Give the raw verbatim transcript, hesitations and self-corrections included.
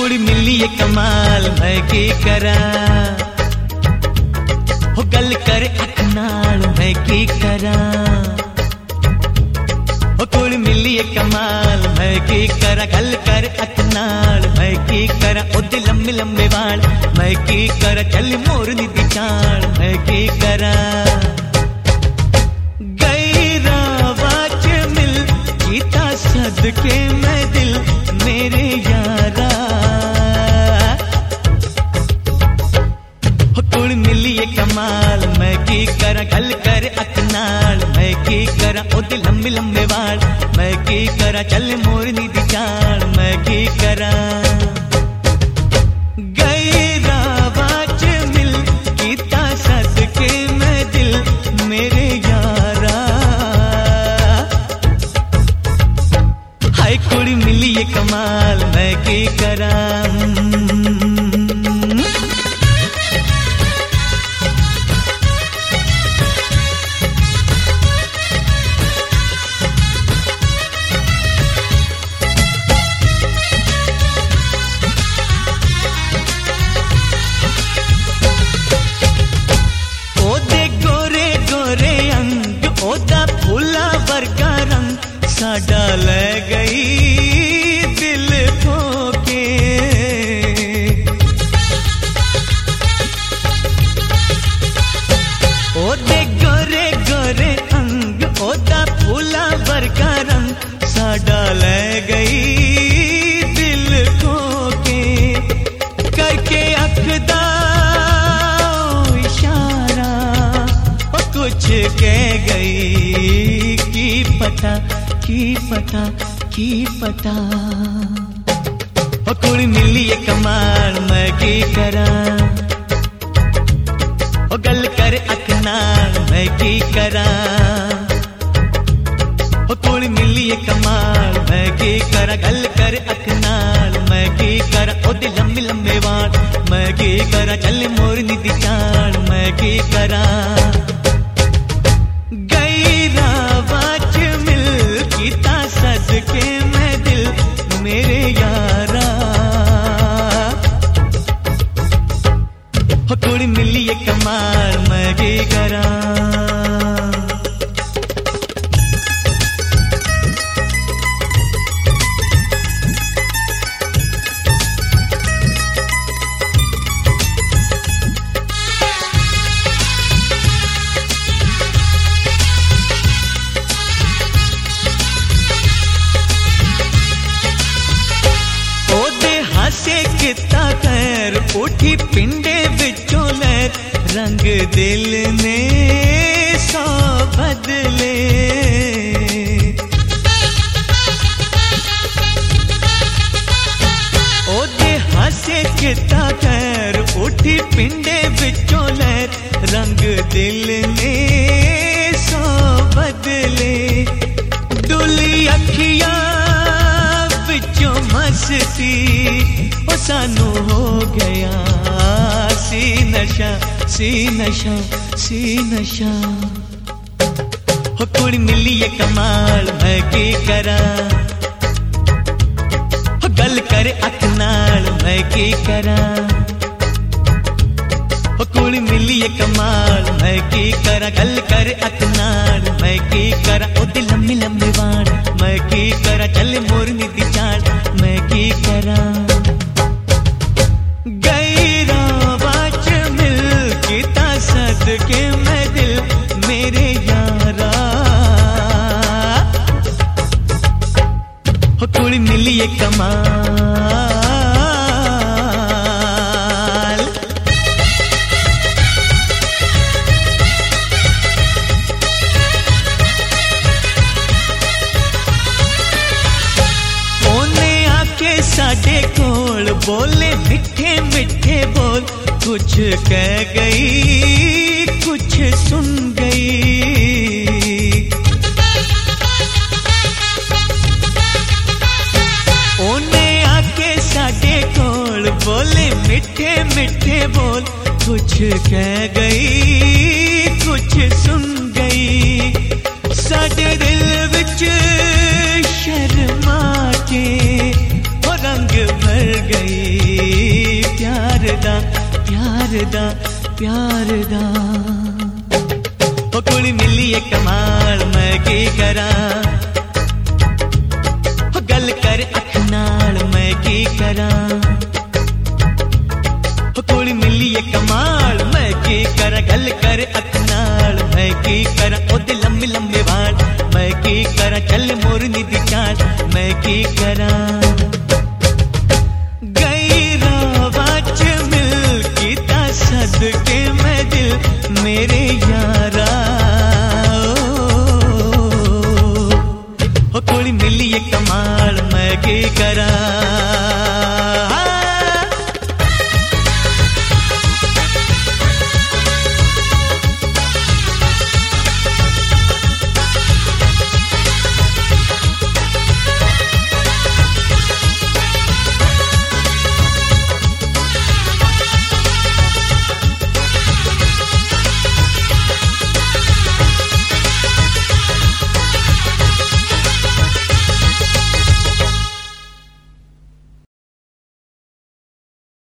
कुड़ी मिली है कमाल मैं की करा हो गल कर अख नाल मैं की करा हो कुड़ी मिली है कमाल मैं की करा गल कर अख नाल मैं की करा ओदे लंबे लंबे वाल मैं की करा चल मोरनी दी चाल मैं की करा गई रावाच मिल कीता सदके मैं दिल मेरे यारा हो कुड़ मिली है कमाल मैं की करा गल कर अख नाल मैं की करा ओदे लंबे लंबे वाल मैं की करा चल मोरनी दी चाल मैं की करा गई रावाच मिल कीता सदके मैं दिल मेरे यारा हाय कुड़ी मिली है कमाल मैं की करा साडा ले गई दिल ठोके ओदे गोरे गोरे अंग ओदा फूला वर्गा रंग साडा ले गई दिल ठोके करके अखदा इशारा ओ कुछ कह गई की पता की पता की पता हो कुड़ी मिली है कमाल मैं की करा हो गल कर अख नाल मैं की करा हो कुड़ी मिली है कमाल मैं की करा गल कर अख नाल मैं की करा ओदे लंबे लंबे वाल मैं की करा चल मोरनी दी चाल मैं की करा गई रावाच मिल कीता सदके मैं दिल मेरे यारा हो कुड़ी मिली है कमाल मैं की करा किता खैर उठी पिंडे विचों लैर रंग दिल ने सौ बदले ओदे हासे किता खैर उठी पिंडे विचों लैर रंग दिल ने सौ बदले डुली अखियां विचों मस्ती ओ सानू हो गया सी नशा सी नशा सी नशा हो कुड़ी मिली है कमाल मैं की करा हो गल कर अख नाल मैं की करा हो कुड़ी मिली है कमाल मैं की करा गल कर अख नाल मैं की करा ओदे लंबे लंबे वाल मैं की करा चल मोरनी दी चाल मैं की करा गई रावाच मिल कीता सदके मैं दिल मेरे यारा हो कुड़ी मिली है कमाल ओने आके साडे कोल बोले मिठे मिठे बोल कुछ कह गई कुछ सुन गई ओने आके साडे कोल बोले मिठे मिठे बोल कुछ कह गई कुछ सुन गई साडे दिल विच शर्मा के रंग भर गई दा प्यार दा प्यार दा। ओ कुड़ी मिली है कमाल मैं की करा, गल कर अख नाल मैं की करा। कुड़ी मिली है कमाल मैं की करा, गल कर अख नाल मैं की करा। ओदे लंबे लंबे वाल मैं की करा, चल मोरनी दी चाल मैं की करा। गई रावा च मिल कीता सदके मैं दिल मेरे यारा।